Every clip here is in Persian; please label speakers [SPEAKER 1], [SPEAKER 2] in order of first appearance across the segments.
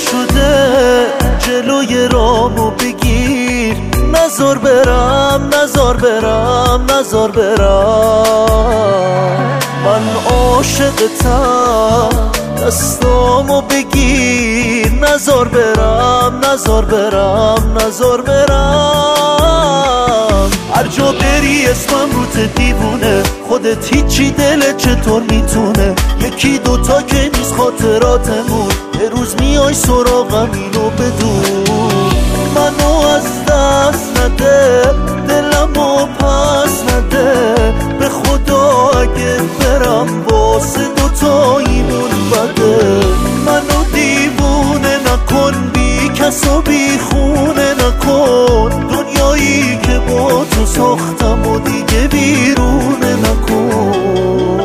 [SPEAKER 1] شده جلوی رامو بگیر، نزار برم نزار برم نزار برم. من عاشقتم دستامو بگیر، نزار برم نزار برم نزار برم. هر جا بری اسمم روت دیوونه، خودت هیچی دلت چطور میتونه؟ یکی دوتا که نیست خاطراتمون، یه روز میای سراغم اینو بدون. منو از دست نده، دلمو پس نده، به خدا اگه برم واسه دوتاییمون بده. منو دیوونه نکن، بی کس و بی خونه نکن، دنیایی که با تو ساختم و دیگه بیرونه نکن.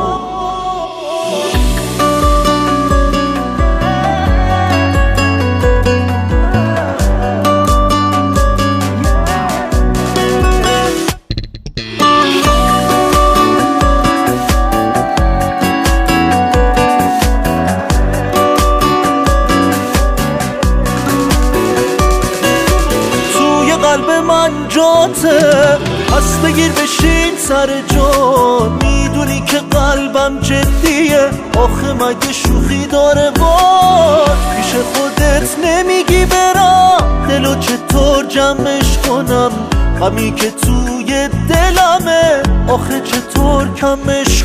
[SPEAKER 1] قلب من جاته، پس بگیر بشین سر جا. میدونی که قلبم جدیه، آخه مگه شوخی داره وای؟ پیش خودت نمیگی برم، دلو چطور جمعش کنم؟ غمی که توی دلمه، آخه چطور کمش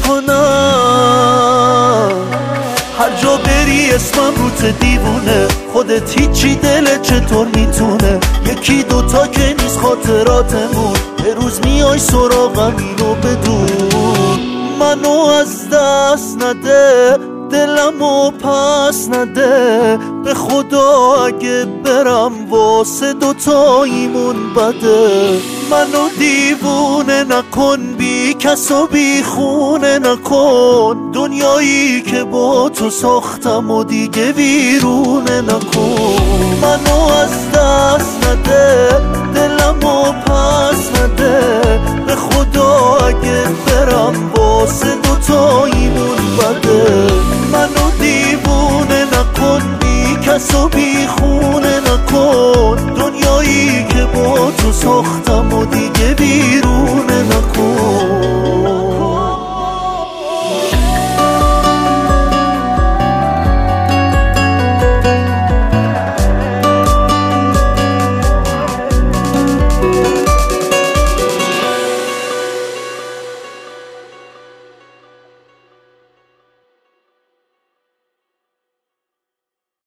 [SPEAKER 1] کنم؟ هر جا بری اسمم روت دیوونه، خودت هیچی دلت چطور میتونه؟ یکی دوتا که نیست خاطراتمون، یه روز میای سراغم اینو بدون. منو از دست نده، دلمو پس نده، به خدا اگه برم واسه دوتاییمون بده. منو دیوونه نکن، بی کس و بی خونه نکن، دنیایی که با تو ساختم و دیگه ویرونه نکن. منو از دست نده، دلمو پس نده، به خدا اگه برم واسه دوتاییمون بده. منو دیوونه نکن، بی کس و بی خونه نکن، دنیایی که با تو ساختم و دیگه بیرونه نکن.